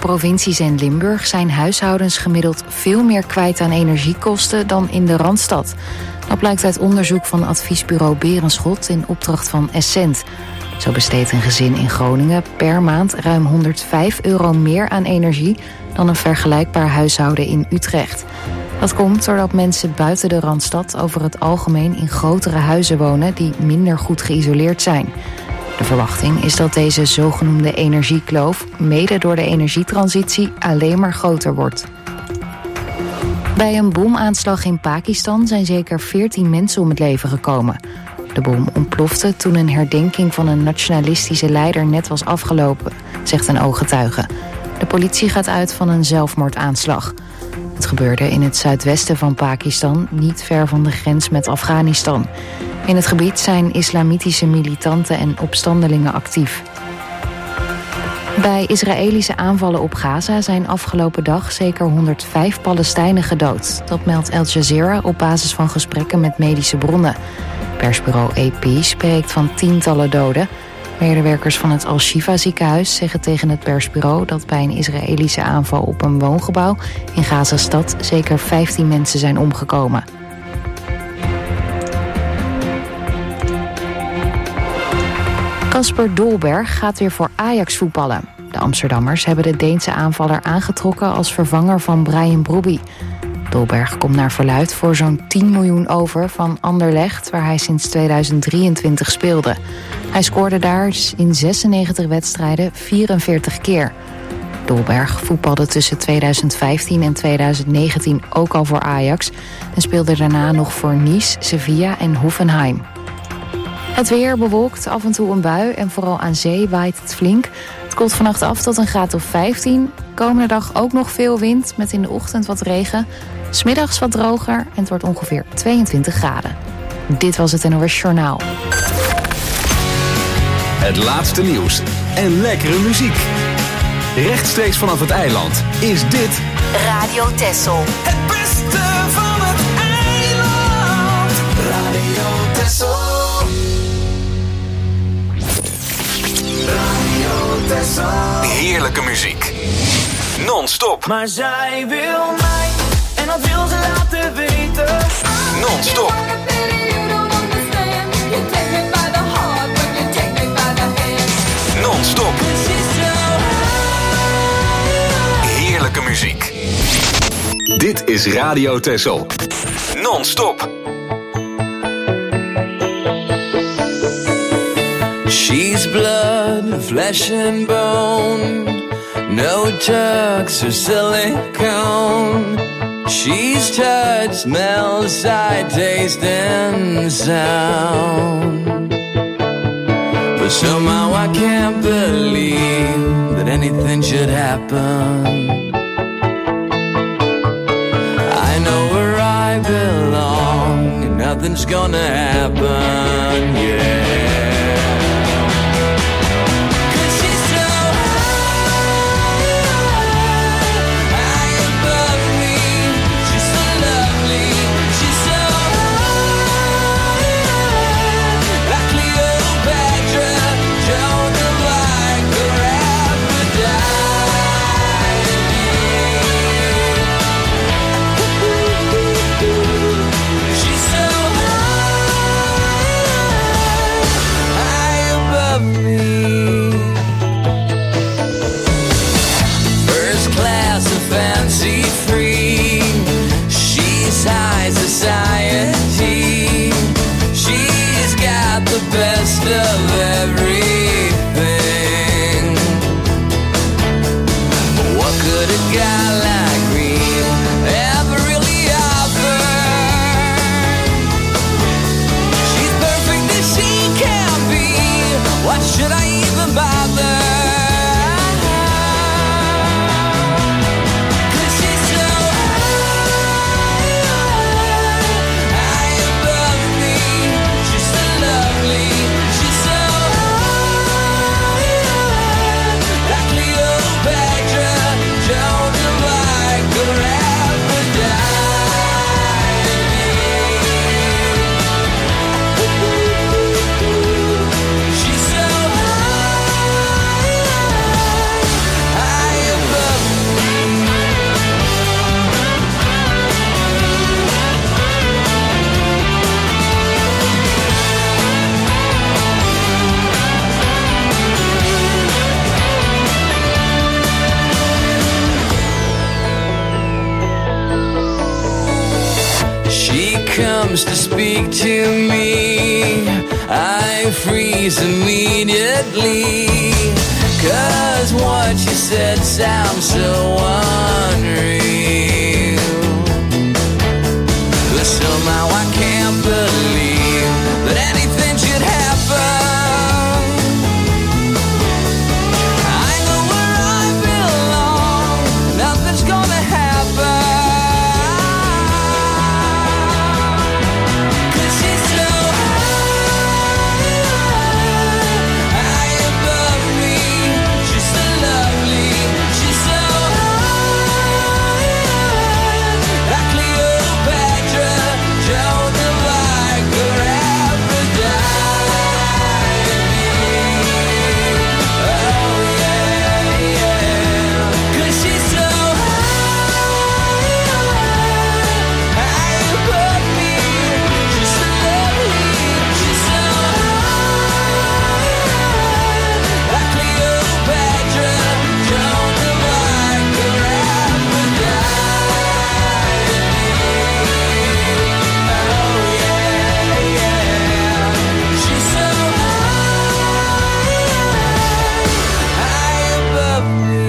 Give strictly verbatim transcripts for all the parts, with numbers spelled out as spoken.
provincies en Limburg zijn huishoudens gemiddeld veel meer kwijt aan energiekosten dan in de Randstad. Dat blijkt uit onderzoek van adviesbureau Berenschot in opdracht van Essent. Zo besteedt een gezin in Groningen per maand ruim honderdvijf euro meer aan energie dan een vergelijkbaar huishouden in Utrecht. Dat komt doordat mensen buiten de Randstad over het algemeen in grotere huizen wonen die minder goed geïsoleerd zijn. De verwachting is dat deze zogenoemde energiekloof mede door de energietransitie alleen maar groter wordt. Bij een bomaanslag in Pakistan zijn zeker veertien mensen om het leven gekomen. De bom ontplofte toen een herdenking van een nationalistische leider net was afgelopen, zegt een ooggetuige. De politie gaat uit van een zelfmoordaanslag. Het gebeurde in het zuidwesten van Pakistan, niet ver van de grens met Afghanistan. In het gebied zijn islamitische militanten en opstandelingen actief. Bij Israëlische aanvallen op Gaza zijn afgelopen dag zeker honderdvijf Palestijnen gedood. Dat meldt Al Jazeera op basis van gesprekken met medische bronnen. Persbureau A P spreekt van tientallen doden. Medewerkers van het Al-Shifa ziekenhuis zeggen tegen het persbureau dat bij een Israëlische aanval op een woongebouw in Gazastad zeker vijftien mensen zijn omgekomen. Kasper Dolberg gaat weer voor Ajax voetballen. De Amsterdammers hebben de Deense aanvaller aangetrokken als vervanger van Brian Brobby. Dolberg komt naar verluidt voor zo'n tien miljoen over van Anderlecht, waar hij sinds tweeduizend drieëntwintig speelde. Hij scoorde daar in zesennegentig wedstrijden vierenveertig keer. Dolberg voetbalde tussen tweeduizend vijftien en tweeduizend negentien ook al voor Ajax en speelde daarna nog voor Nice, Sevilla en Hoffenheim. Het weer bewolkt, af en toe een bui en vooral aan zee waait het flink. Het koelt vannacht af tot een graad of vijftien. Komende dag ook nog veel wind met in de ochtend wat regen. 'S Middags wat droger en het wordt ongeveer tweeëntwintig graden. Dit was het N O S Journaal. Het laatste nieuws en lekkere muziek. Rechtstreeks vanaf het eiland is dit Radio Texel. Het beste van het eiland. Radio Texel. Radio Texel. Heerlijke muziek. Non-stop. Maar zij wil mij en dat wil ze laten weten. Non-stop. Non-stop. Heerlijke muziek. Dit is Radio Texel. Non-stop. She's blood, flesh and bone. No drugs or silicone. She's touch, smell, sight, taste and sound. But somehow I can't believe that anything should happen. I know where I belong and nothing's gonna happen, yeah. Society, she's got the best of everything. What could a guy like me ever really offer? She's perfect as she can be. What should I even bother? 'Cause she's comes to speak to me, I freeze immediately. Cause what you said sounds so unreal. But somehow I can't believe that anything should happen. I know where I belong, nothing's gonna happen. Cause she's so high, high above me. She's so lovely, she's so high, like Cleopatra, Joan of Arc, or Aphrodite. Oh yeah, yeah. Cause she's so high, high above me. She's so lovely, she's so high, like Cleopatra, Joan of Arc, or Aphrodite. Oh yeah, yeah. She's so high, high above me.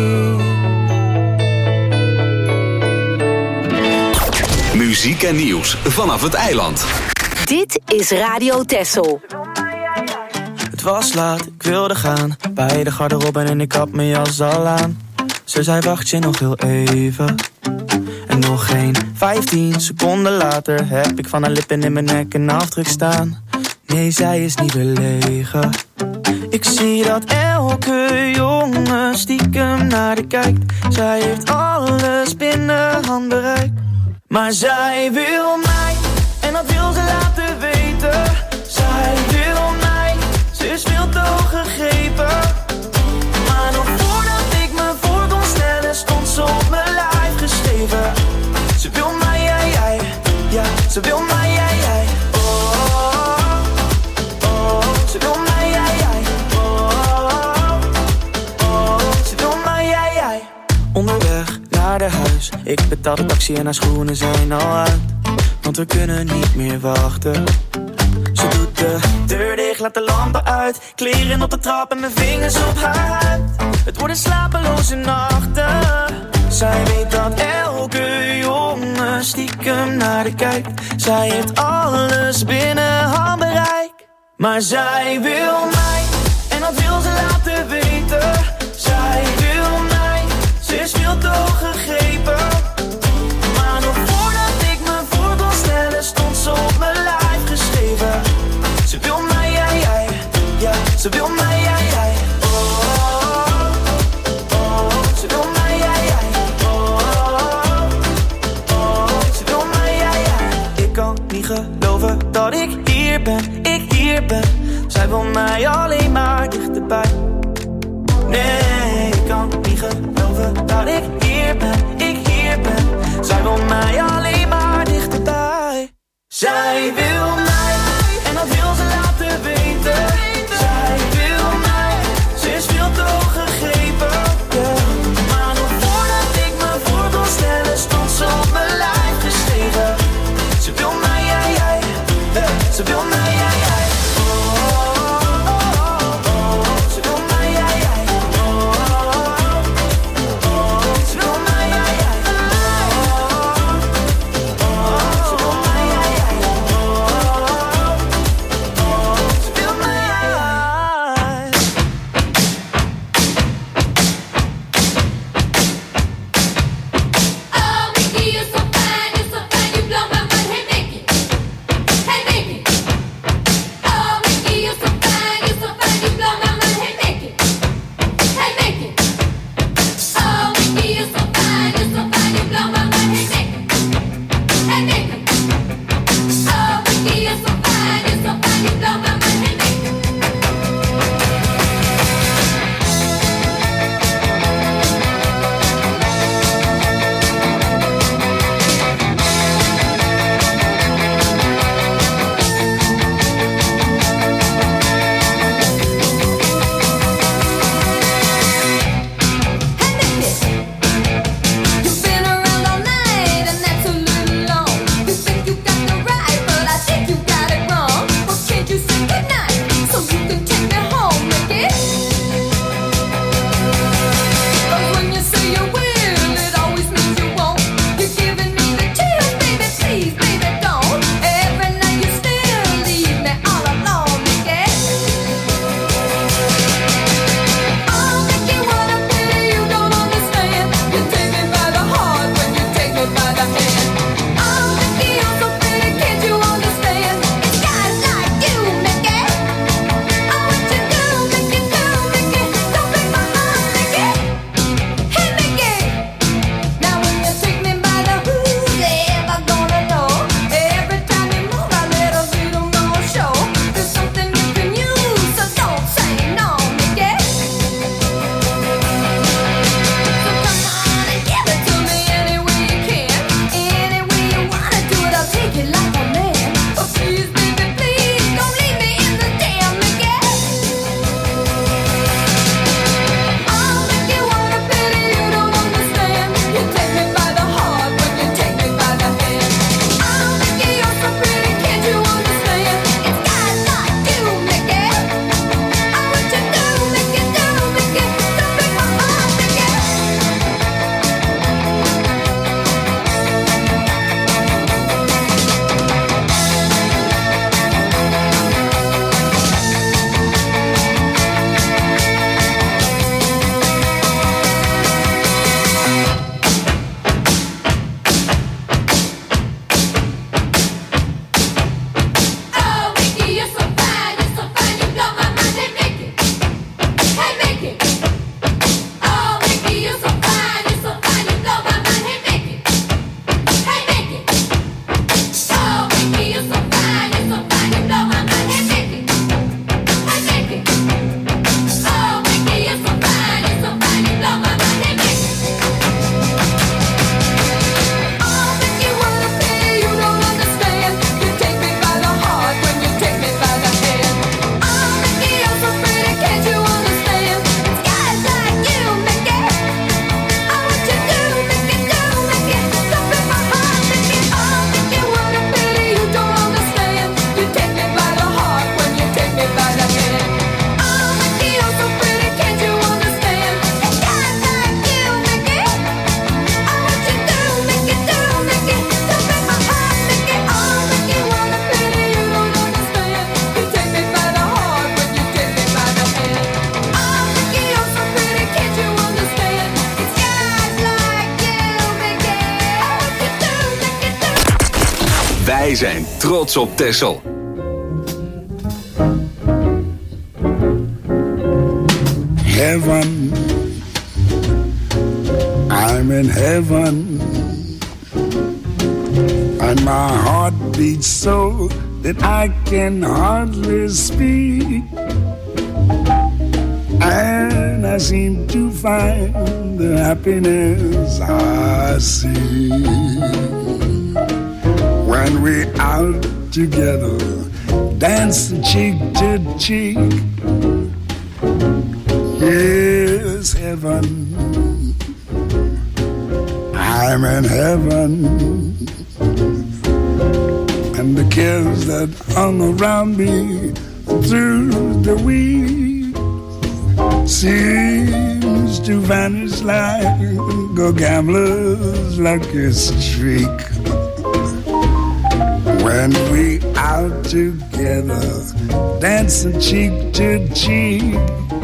Muziek en nieuws vanaf het eiland. Dit is Radio Texel. Het was laat, ik wilde gaan. Bij de garderobe en ik had mijn jas al aan. Ze zei wacht je nog heel even. En nog geen vijftien seconden later heb ik van haar lippen in mijn nek een afdruk staan. Nee, zij is niet belegen. Ik zie dat elke jongen stiekem naar de kijkt. Zij heeft alles binnen handbereik. Maar zij wil mij, en dat wil ze laten weten. Zij wil mij, ze is veel te hoog gegrepen. Maar nog voordat ik me voor kon stellen, stond ze op mijn lijf geschreven. Ze wil mij, jij, jij, ja, ze wil mij, jij, jij. Oh, oh, oh, ze wil mij, jij, jij. Oh, oh, ze wil mij, jij, jij. Onderweg naar de huis, ik betaal de taxi en haar schoenen zijn al uit. Want we kunnen niet meer wachten. Ze doet de deur dicht, laat de lampen uit. Kleren op de trap en mijn vingers op haar huid. Het worden slapeloze nachten. Zij weet dat elke jongen stiekem naar de kijkt. Zij heeft alles binnen handbereik. Maar zij wil mij, en dat wil ze laten weten. Zij wil mij, ze is veel te hoog gegrepen. Maar nog voordat ik me voor kon stellen, stond ze op mijn lijf geschreven. Ze wil mij, jij, jij, ja, ze wil mij, jij, jij. Oh, oh, oh, ze wil mij, jij, jij. Oh, oh, ze wil mij, jij, jij. Ik kan niet geloven dat ik hier ben, ik hier ben. Zij wil mij alleen maar dichterbij. Nee, ik kan niet geloven dat ik hier ben, ik hier ben. Zij wil mij alleen maar dichterbij. Zij wil mij, en dat wil ze laten weten. Zij wil mij, ze is veel te hoog gegrepen. Yeah. Maar nog voordat ik me voor kon stellen, stond ze op mijn lijf geschreven. Ze wil mij, jij, jij, yeah. Ze wil mij, jij, jij. Oh, Wij zijn trots op Texel. Heaven, I'm in heaven, and my heart beats so that I can hardly speak, and I seem to find the happiness I see when we're out together, dancing cheek to cheek. Yes, heaven, I'm in heaven, and the cares that hung around me through the week seems to vanish like a gambler's lucky streak. When we out together, dancing cheek to cheek.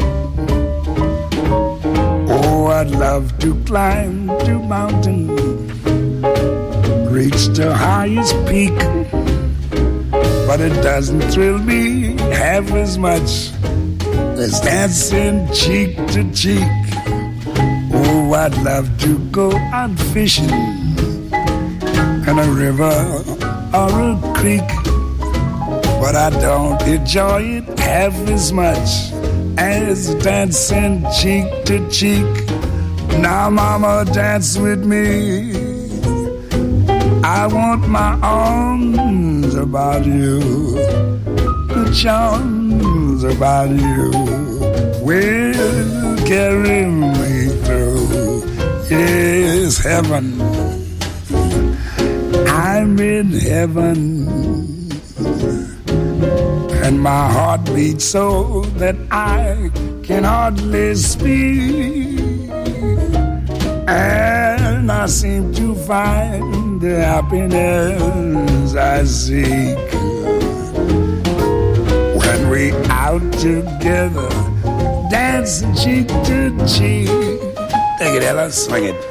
Oh, I'd love to climb to mountain, reach the highest peak, but it doesn't thrill me half as much as dancing cheek to cheek. Oh, I'd love to go out fishing in a river or a creek, but I don't enjoy it half as much as dancing cheek to cheek. Now, mama, dance with me. I want my arms about you, the charms about you will carry me through. Yes, heaven, I'm in heaven, and my heart beats so that I can hardly speak, and I seem to find the happiness I seek when we out together, dancing cheek to cheek. Take it, Ella, swing it.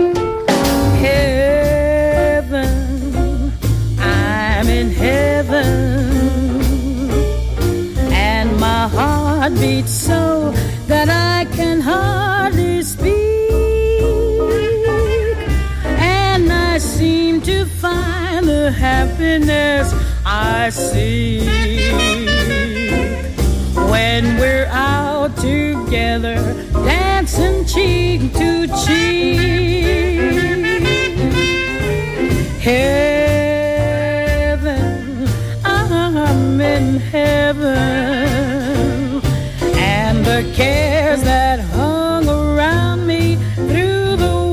Heaven, I'm in heaven, and my heart beats so that I can hardly speak, and I seem to find the happiness I seek when we're out together, dancing cheek to cheek. Heaven, I'm in heaven, and the cares that hung around me through the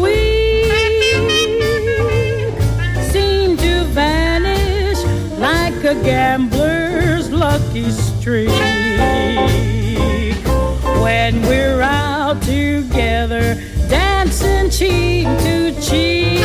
week seem to vanish like a gambler's lucky streak when we're out together, dancing cheek to cheek.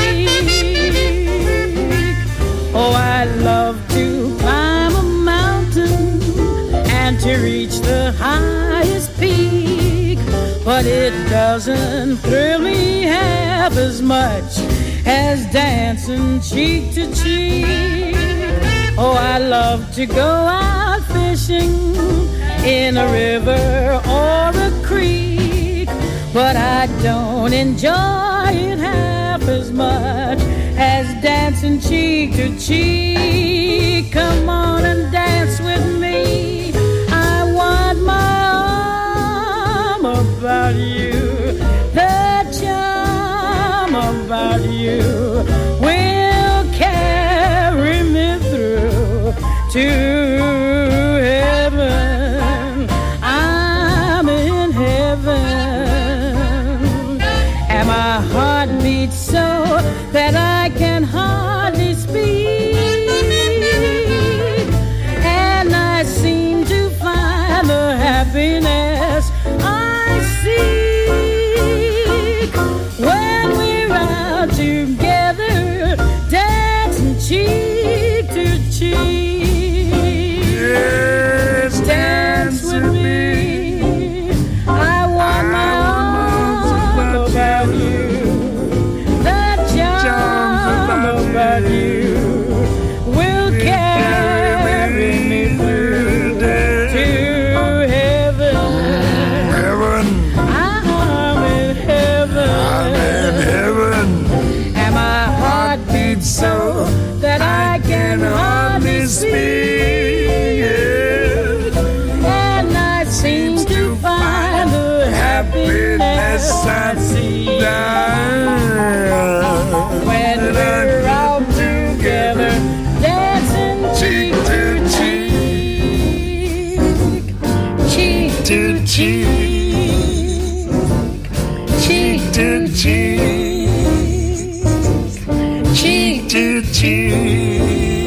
Oh, I love to climb a mountain and to reach the highest peak, but it doesn't thrill me half as much as dancing cheek to cheek. Oh, I love to go out fishing in a river or a creek, but I don't enjoy it half as much as dancing cheek to cheek. Come on and dance with me. I want my arm about you, the charm about you will carry me through to heaven. I'm in heaven, and my heart beats so that I can hardly speak, and I seem to find the happiness I seek when we're out together, dancing cheek to cheek. Yes, dance with me. I want my arms about you, the charm about sat down. When we're all together, dancing cheek to cheek, cheek to cheek, cheek to cheek, cheek to cheek.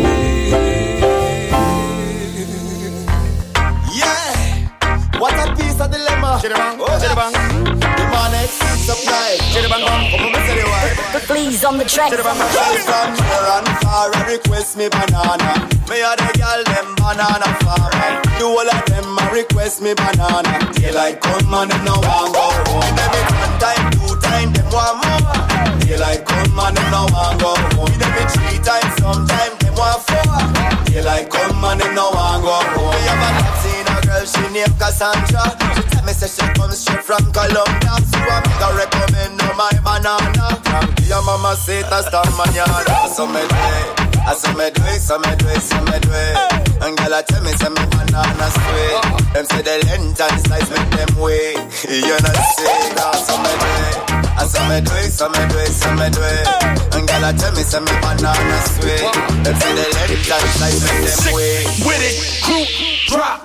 Yeah, what a piece of dilemma. Chiribang, oh, chiribang. The man exceeds supply. Chiribang, come on, tell you why. Please on the track. Chiribang, girl from near and far request me banana. Me a the girl them banana farmer. The whole of them a request me banana. Daylight come and them no want go home. Them it one time, two time, them want more. Daylight come and them no want go home. Them it three times, sometime them want four. Daylight come and them no want go home. Me have a love seen a girl, she named Cassandra. She tell me say she comes straight from Colombia. So I make her recommend no my banana. From your mama say ta star mañana. So me do it, I so me do it, so me do it, so me do it. And girl a tell me say me banana sweet. Them say the length and size make them wait. You not say that, so me do it. I so me do it, so me do it, so me do it. And girl a tell me say me banana sweet. Them say the length and size make them wait. With it, group drop.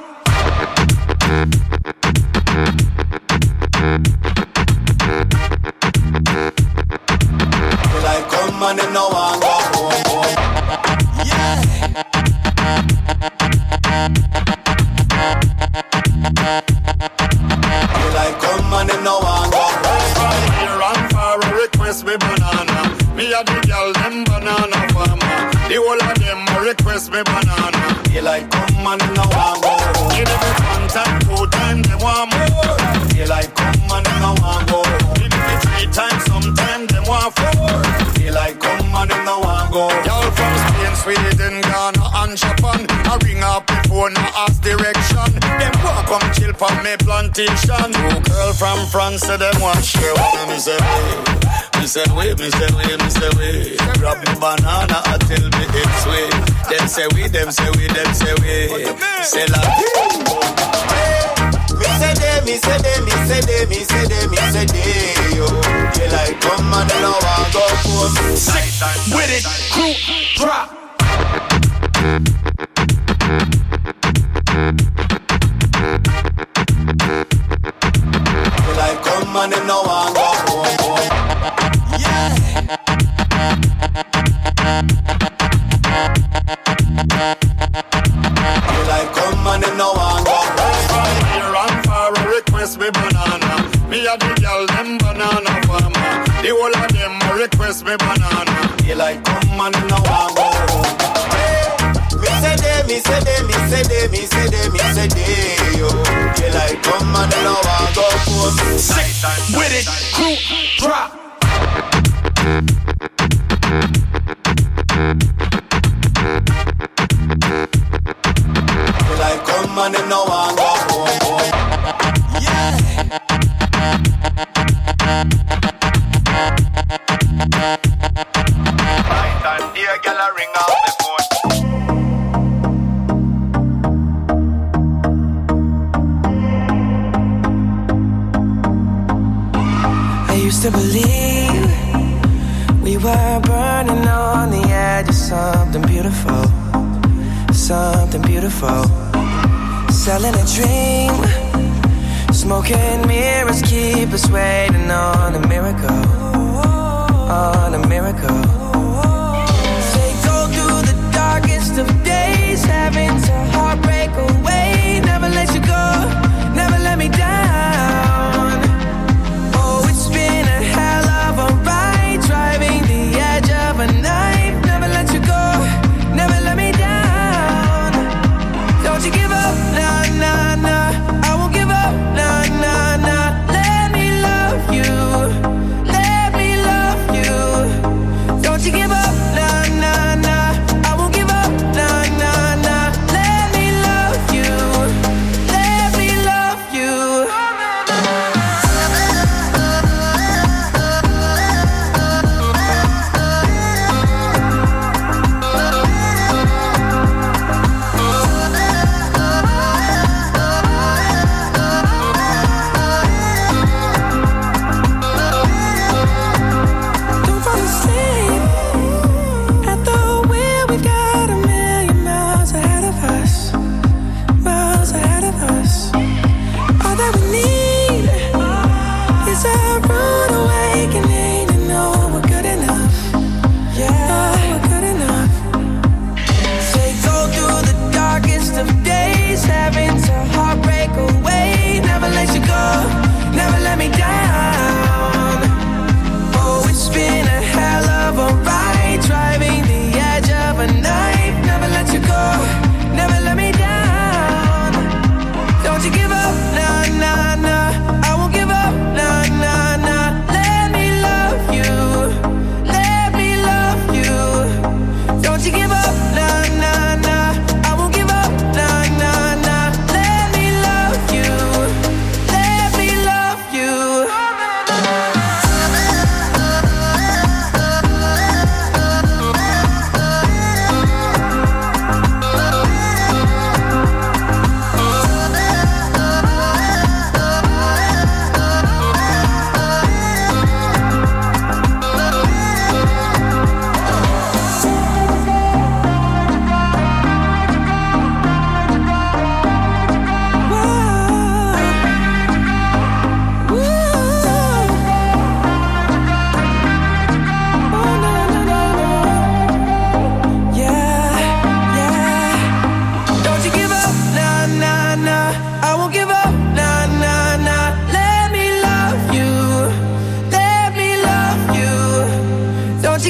Like come and them no want go home. Yeah. Like come and them no want go home. Here and far request me banana. Me a the girl them banana farmer. The whole of them request me banana. Like come and them no want go home. Give them one time, two time, they want more. Like come and them no want go home. Give them three times, sometime they want four. Like come and them no want go. Y'all from Spain, Sweden, Ghana and Japan. I ring up before no ask direction. Them walk come chill for me plantation. Two girl from France say them want share one. Me say we, me say we, me say we, me say we. Grab me banana and tell me it's we. Them say we, them say we, them say we. Say like me say they, me say they, me say they, me say they, me say they, yo. You like come and then I want go home. Sick with it, group drop. You like come and then I want go home. Yeah. You like come and then I want go home. Request me banana. Me a the girl them banana farmer. The whole of them request me banana. You like come and no one go home. Me say they, me say they, me say they, me say they, me say they, yo. You like come and no one go home. Sick with it, group drop. You like come and no one go home. Yeah. Night time, dear girl, I ring out the phone. I used to believe we were burning on the edge of something beautiful, something beautiful. Selling a dream. Smoking mirrors keep us waiting on a miracle, on a miracle. Say go through the darkest of days, having to heartbreak away. Never let you go, never let me down. Oh, it's been a hell of a ride, driving the edge of a knife. Never let you go, never let me down. Don't you give up, nah, nah, nah. I won't give up, nah, nah, nah. Let me love you, let me love you. Don't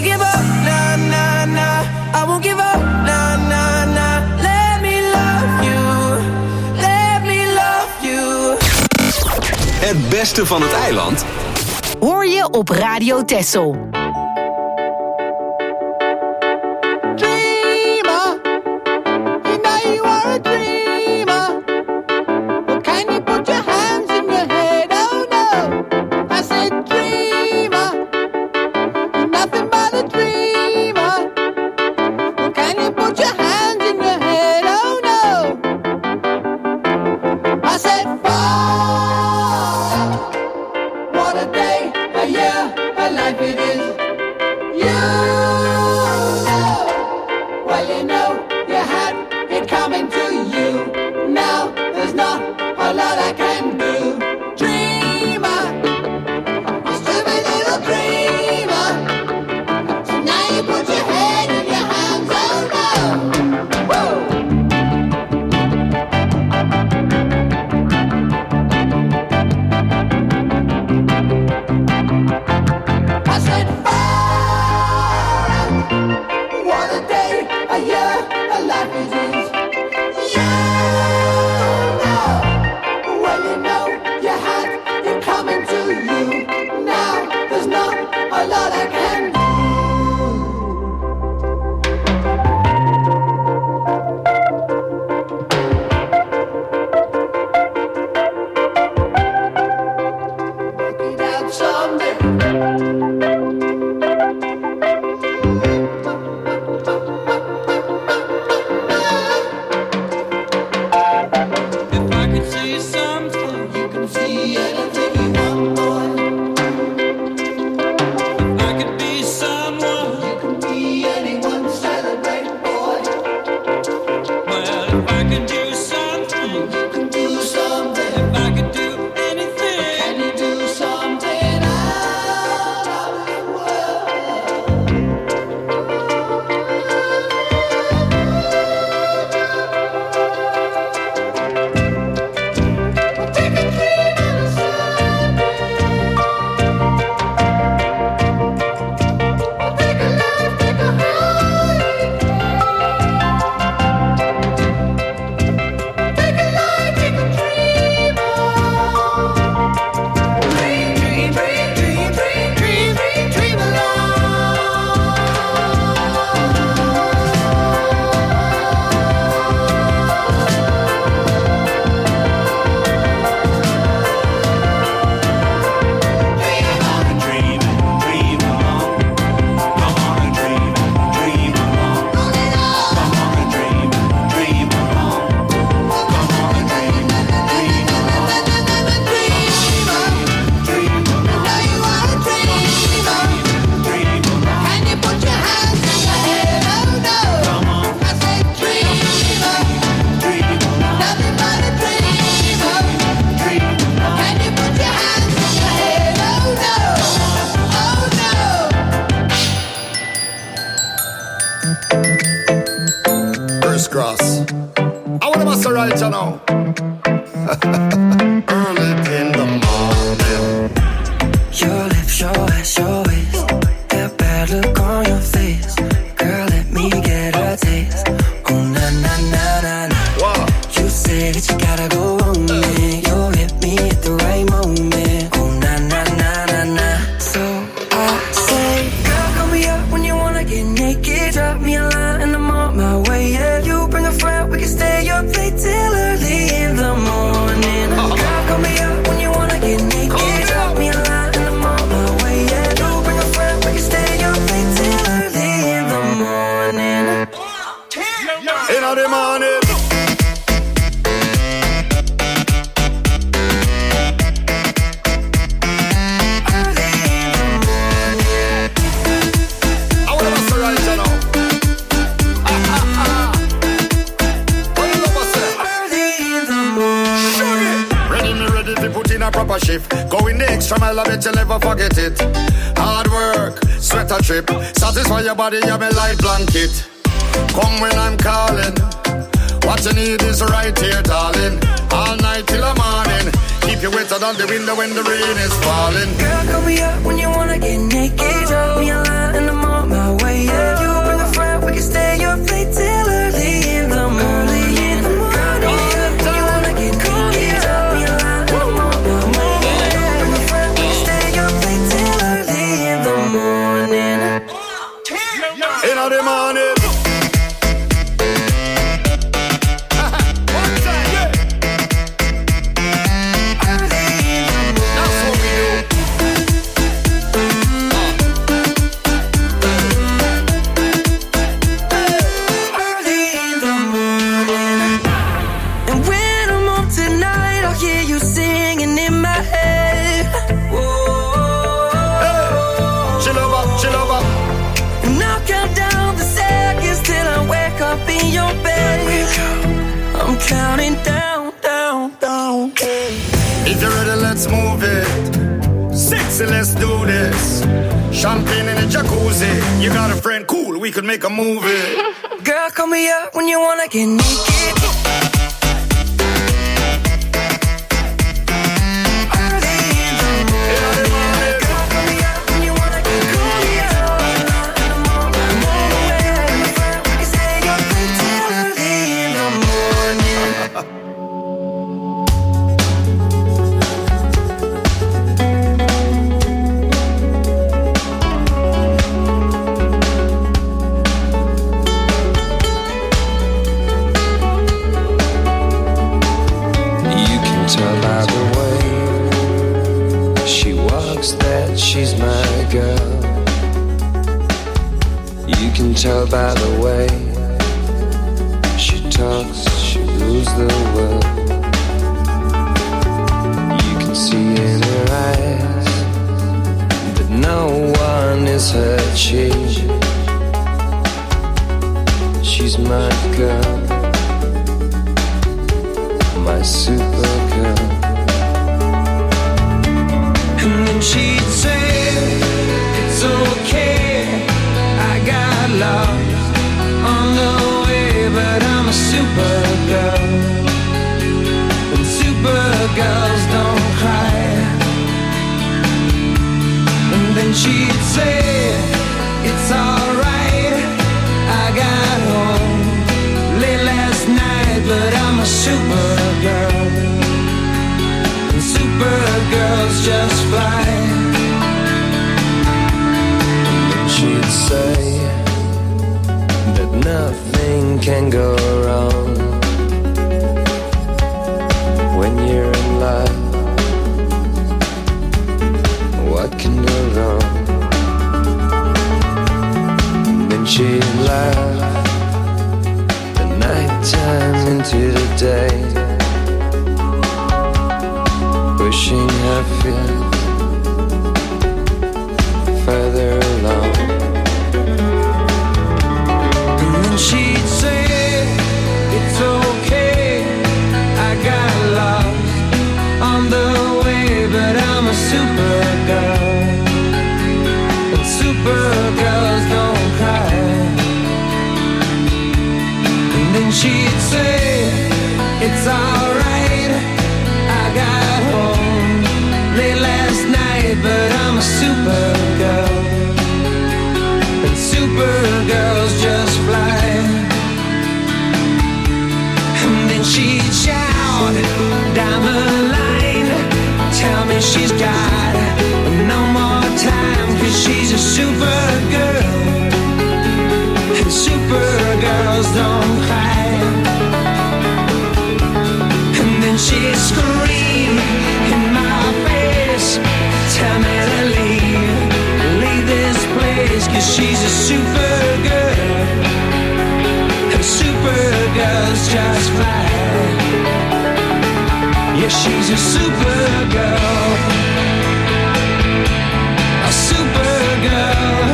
give up, nah, nah, nah. I won't give up, nah, nah, nah. Let me love you, let me love you. Het beste van het eiland hoor je op Radio Texel. Body, you're my light blanket. Come when I'm calling. What you need is right here, darling. All night till the morning. Keep you wetter than the window when the rain is falling. Girl, call me up when you wanna get naked. Drop me a line and I'm on my in the morning. Counting down, down, down. If you're ready, let's move it. Sexy, let's do this. Champagne in a jacuzzi. You got a friend, cool, we could make a movie. Girl, call me up when you wanna get naked. She's my girl. You can tell by the way she talks, she rules the world. You can see in her eyes that no one is her chief. She's my girl, my super girl. And then she'd say, it's okay, I got lost on the way, but I'm a supergirl, and supergirls don't cry. And then she'd say, it's alright, I got home late last night, but I'm a supergirl, and supergirls just fly. And she'd say that nothing can go wrong when you're in love. What can go wrong? And then she'd laugh the night time into the day, pushing her feet further along. And then she'd say, it's okay, I got lost on the way, but I'm a supergirl, and supergirls don't cry. And then she'd say, it's alright, I got home late last night, but I'm a supergirl, and supergirls just fly. And then she'd shout down the line, tell me she's got no more time, 'cause she's a supergirl, and supergirls don't cry. And then she'd scream in my face, tell me to leave, leave this place, 'cause she's a supergirl, and supergirls just fly. Yeah, she's a supergirl, a supergirl.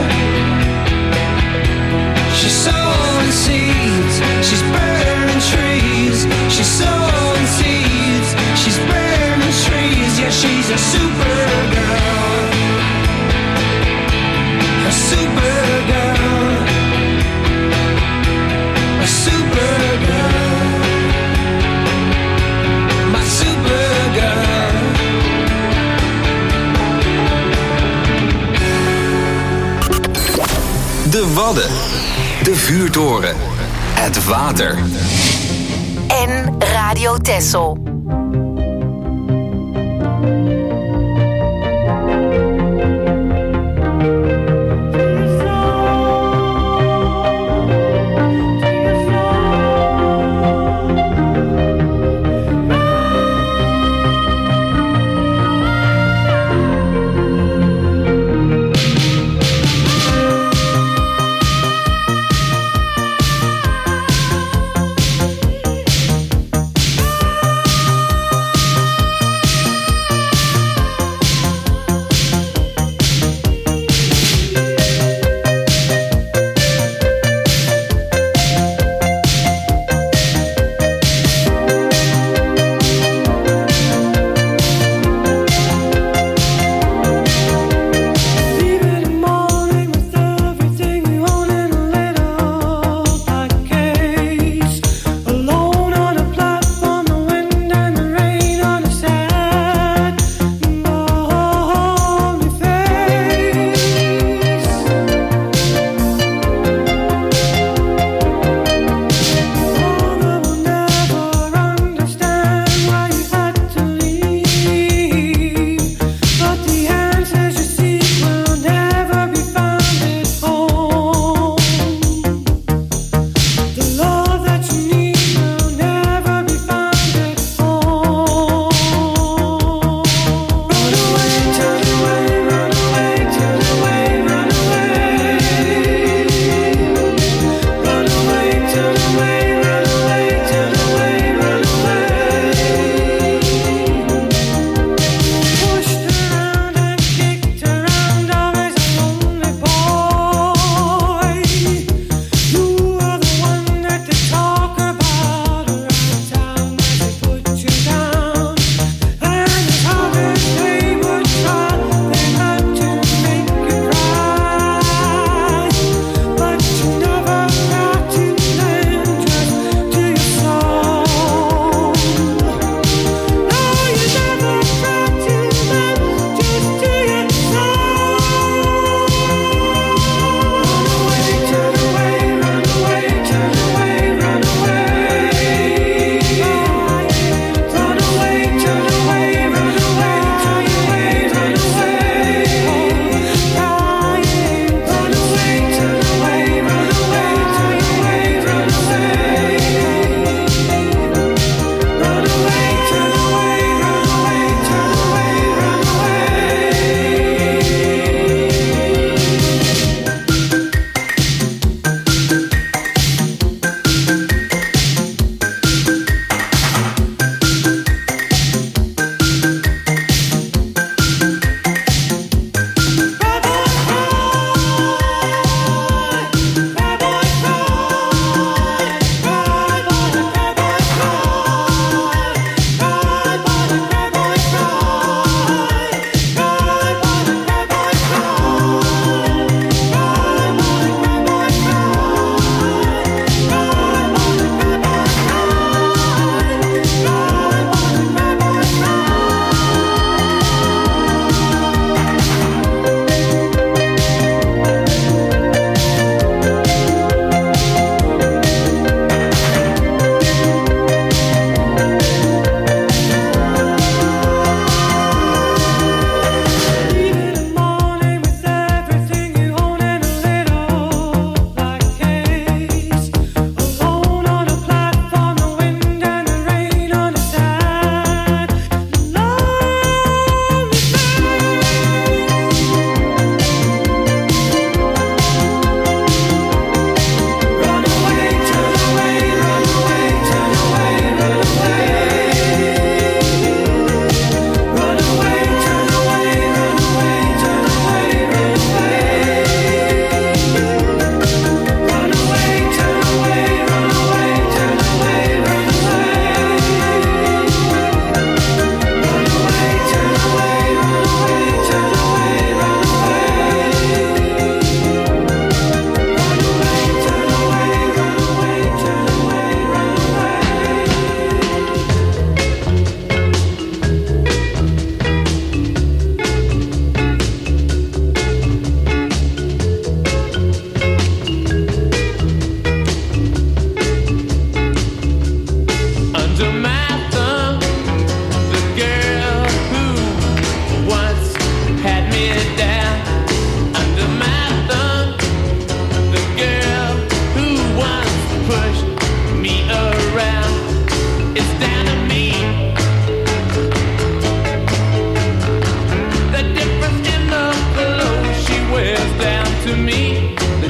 She's sowing seeds, she's burning trees, she's sowing seeds, she's burning trees. Yeah, she's a supergirl, a supergirl, a supergirl, my supergirl. De Wadden, de vuurtoren, het water. En Radio Texel.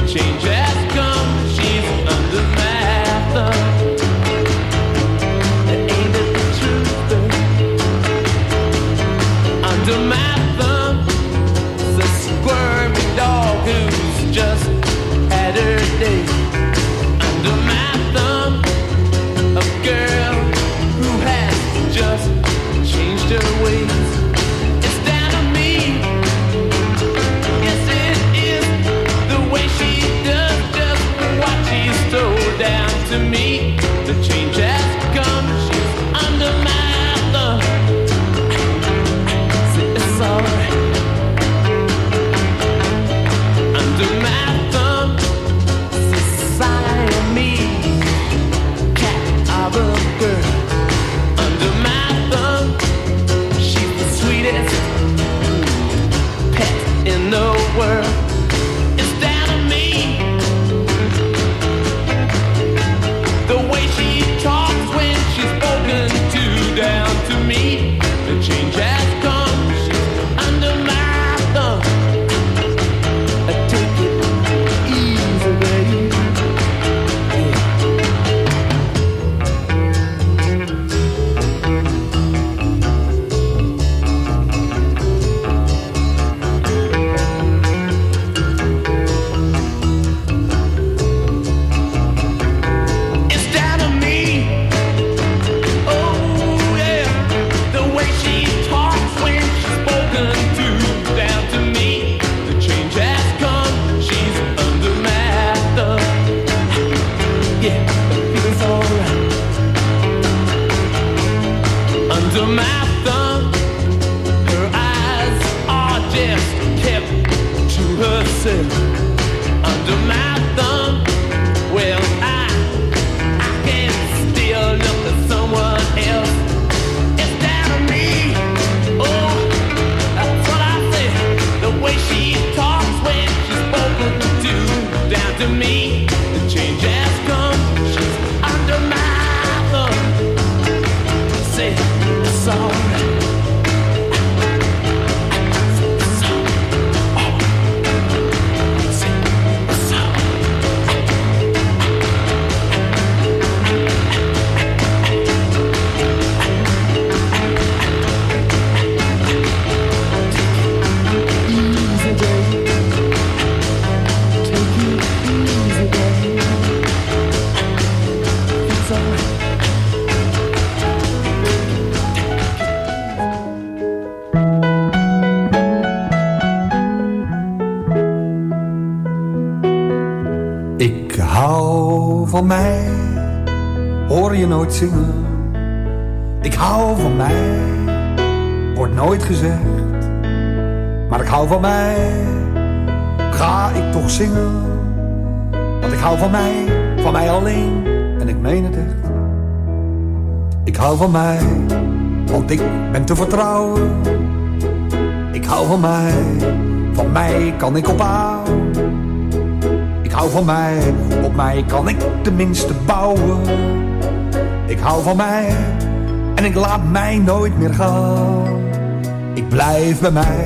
change has come. She's under my thumb. Ain't it the truth? Under my thumb, the squirming dog who's just had her day. Under my thumb, a girl who has just changed her ways. It's down to me. Yes, it is the way she does just what she's told. Down to me, the change has come. She's under my thumb. It's alright. Under my thumb, Siamese cat of a girl. Under my thumb, she's the sweetest pet in the world. It's down to me. The way she talks when she's spoken to. Down to me, the change has come. She's under my thumb. I take it easy, baby. It's down to me. Oh yeah, the way she talks when she's spoken to. Down to me, the change has come. She's under my thumb. Yeah, it feels alright. Under my thumb, her eyes are just kept to herself. Under my thumb, well I, I can still look at someone else. It's down to me. Oh, that's what I say. The way she talks when she's spoken to. Down to me, the change has come. She's under my thumb. Say it's alright. It's alright. Say it's easy, baby. Take it easy, baby. It's alright. Ik hou van mij, hoor je nooit zingen. Ik hou van mij, wordt nooit gezegd. Maar ik hou van mij, ga ik toch zingen. Want ik hou van mij, van mij alleen. En ik meen het echt. Ik hou van mij, want ik ben te vertrouwen. Ik hou van mij, van mij kan ik ophouden. Ik hou van mij, op mij kan ik tenminste bouwen. Ik hou van mij en ik laat mij nooit meer gaan. Ik blijf bij mij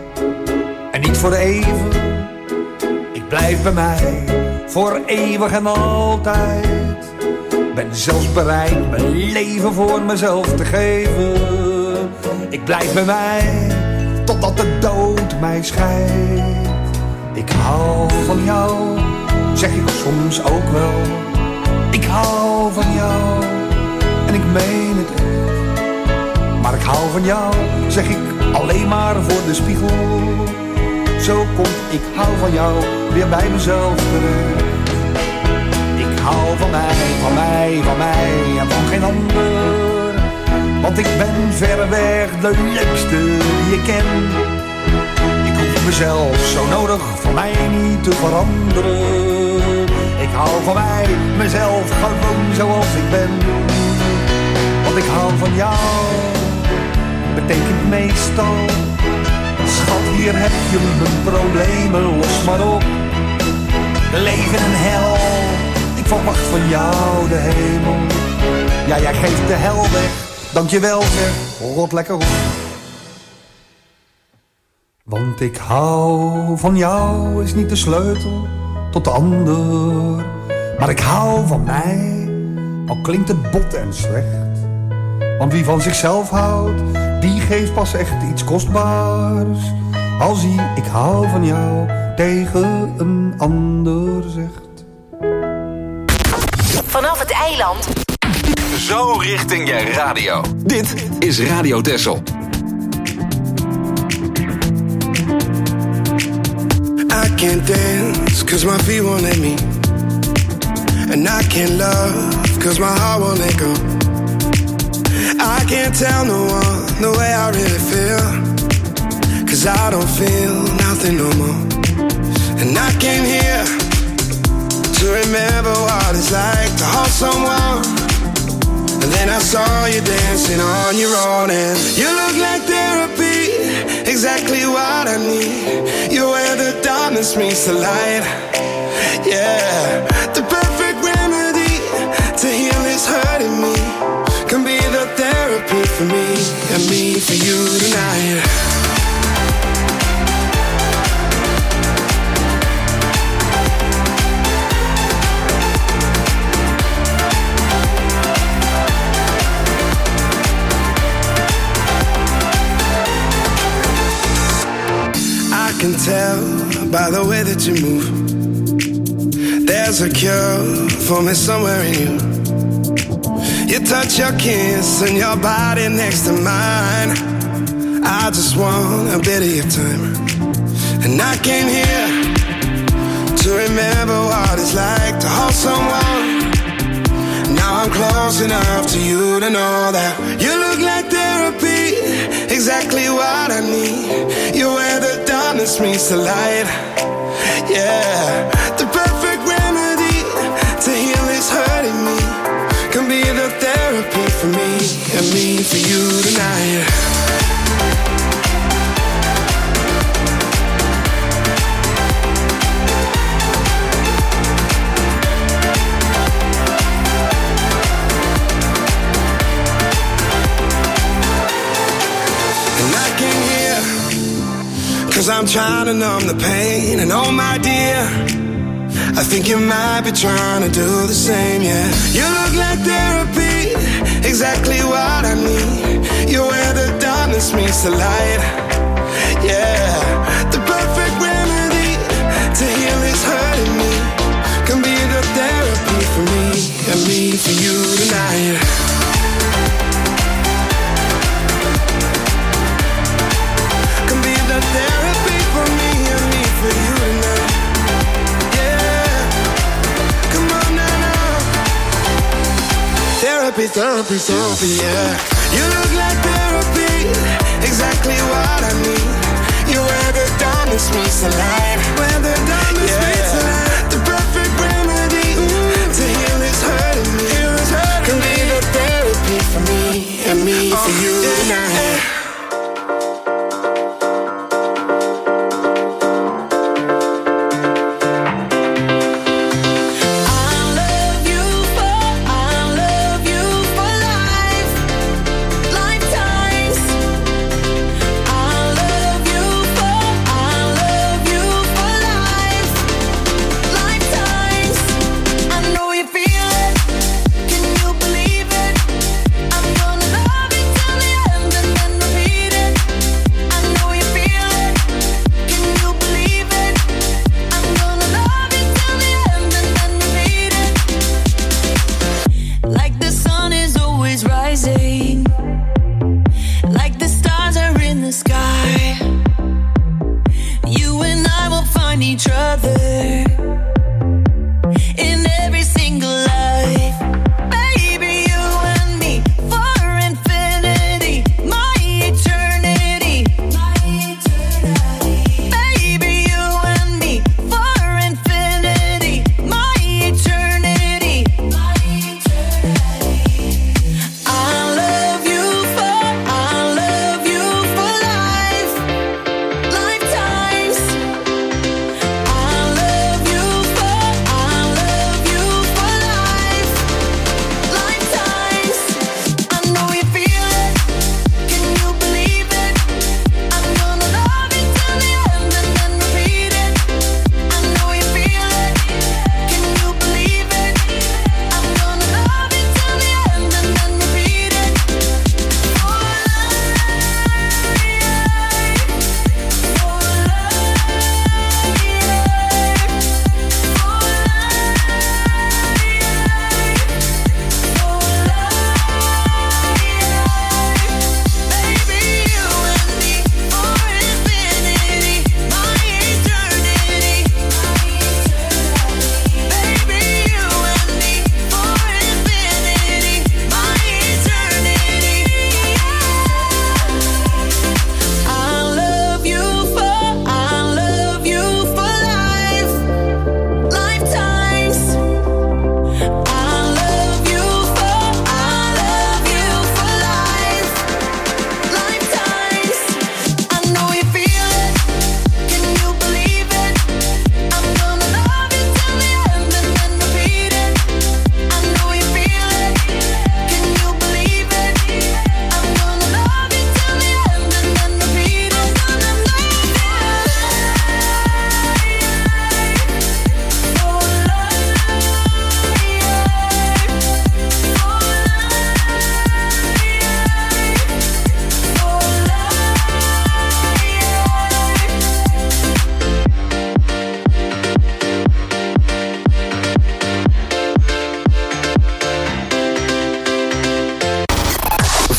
en niet voor even. Ik blijf bij mij voor eeuwig en altijd. Ben zelfs bereid mijn leven voor mezelf te geven. Ik blijf bij mij totdat de dood mij scheidt. Ik hou van jou, zeg ik soms ook wel. Ik hou van jou en ik meen het echt. Maar ik hou van jou, zeg ik alleen maar voor de spiegel. Zo komt ik hou van jou weer bij mezelf terecht. Ik hou van mij, van mij, van mij en van geen ander. Want ik ben verreweg de leukste die ik ken. Mezelf zo nodig voor mij niet te veranderen. Ik hou van mij, mezelf gewoon zoals ik ben. Want ik hou van jou, betekent meestal. Schat, hier heb je mijn problemen, los maar op. Leven en hel, ik verwacht van jou de hemel. Ja, jij geeft de hel weg, dankjewel zeg, rot lekker op. Want ik hou van jou is niet de sleutel tot de ander. Maar ik hou van mij, al klinkt het bot en slecht. Want wie van zichzelf houdt, die geeft pas echt iets kostbaars. Als hij ik hou van jou tegen een ander zegt. Vanaf het eiland. Zo richting je radio. Dit is Radio Texel. I can't dance cause my feet won't let me. And I can't love cause my heart won't let go. I can't tell no one the way I really feel, cause I don't feel nothing no more. And I came here to remember what it's like to hold someone. And then I saw you dancing on your own, and you look like therapy, exactly what I need. You're where the darkness meets the light. Yeah, the perfect remedy to heal this hurting me. Can be the therapy for me and me for you tonight. I can tell by the way that you move, there's a cure for me somewhere in you. You touch your kiss and your body next to mine. I just want a bit of your time. And I came here to remember what it's like to hold someone. Now I'm close enough to you to know that you look like therapy, exactly what I need. You're where the darkness meets the light. Yeah, the perfect remedy to heal this hurting me. Can be the therapy for me and me for you tonight. And I came here cause I'm trying to numb the pain. And oh my dear, I think you might be trying to do the same, yeah. You look like therapy, exactly what I need. You're where the darkness meets the light. Yeah, the perfect remedy to heal this hurting me. Can be the therapy for me and me for you tonight. Can be the therapy for me and me for you tonight. Therapy, therapy, therapy, yeah. You look like therapy, exactly what I need. You're where the darkness meets the light. Where the darkness yeah. meets the light. The perfect remedy Ooh. to heal this hurting me. Can be the therapy for me and me oh, for you yeah. tonight. Life.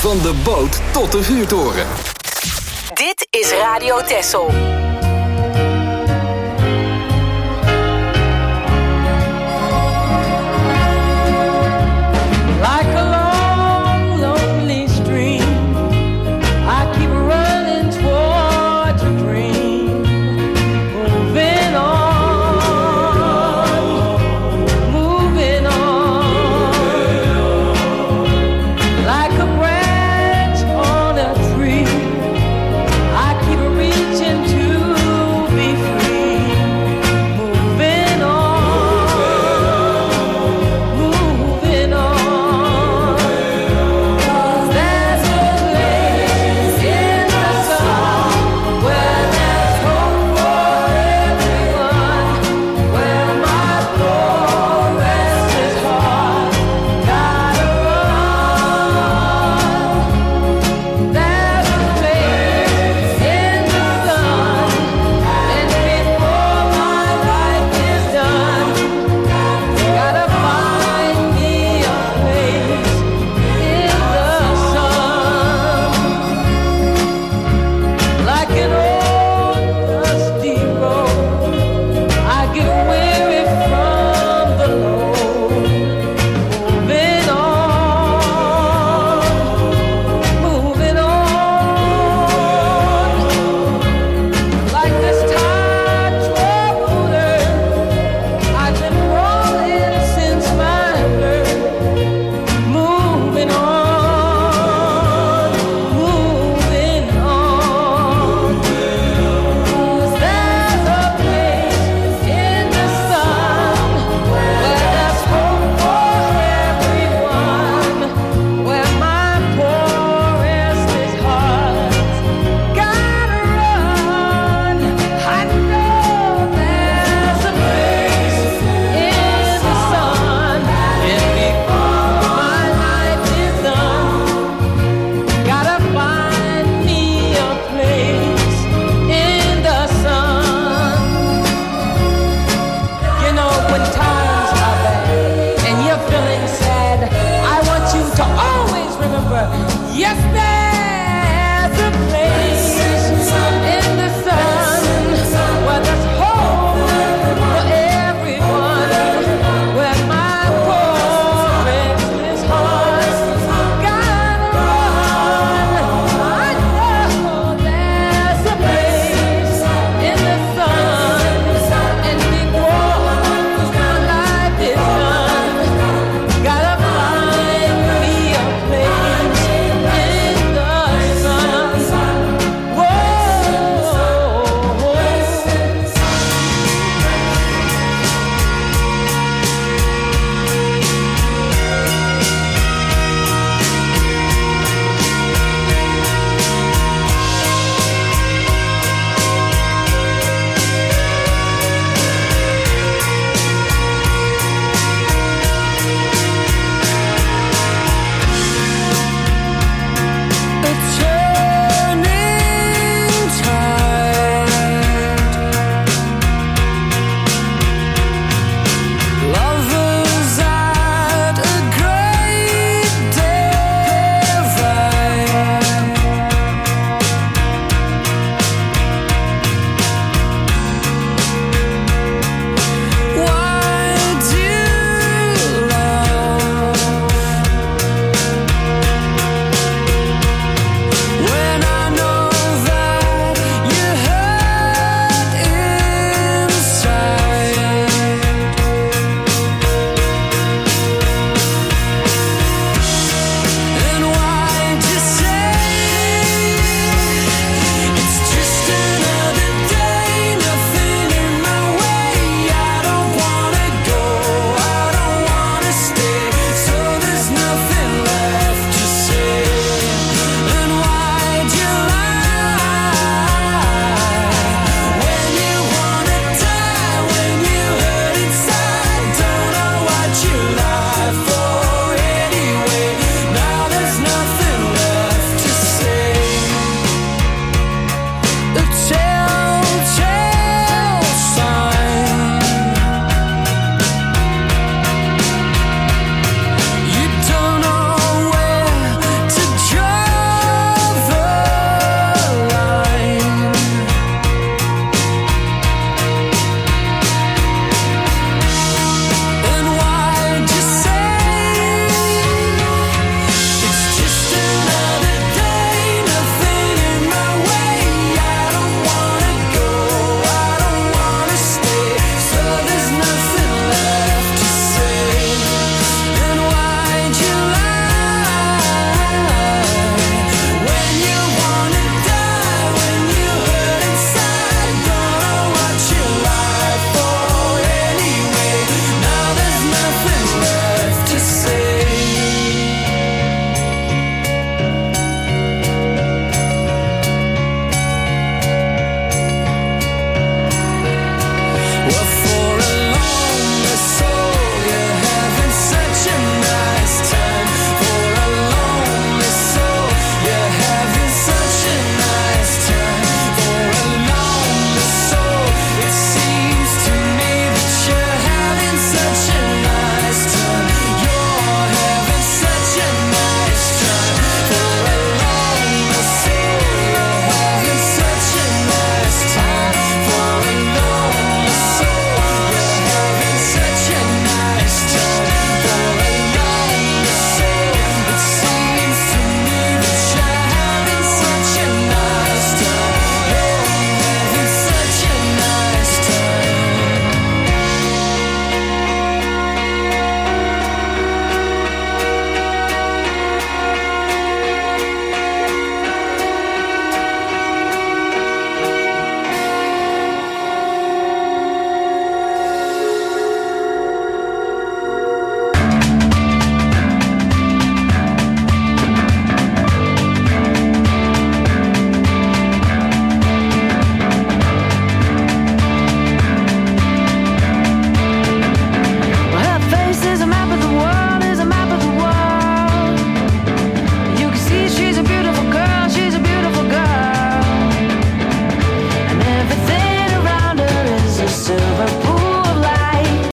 Van de boot tot de vuurtoren. Dit is Radio Texel.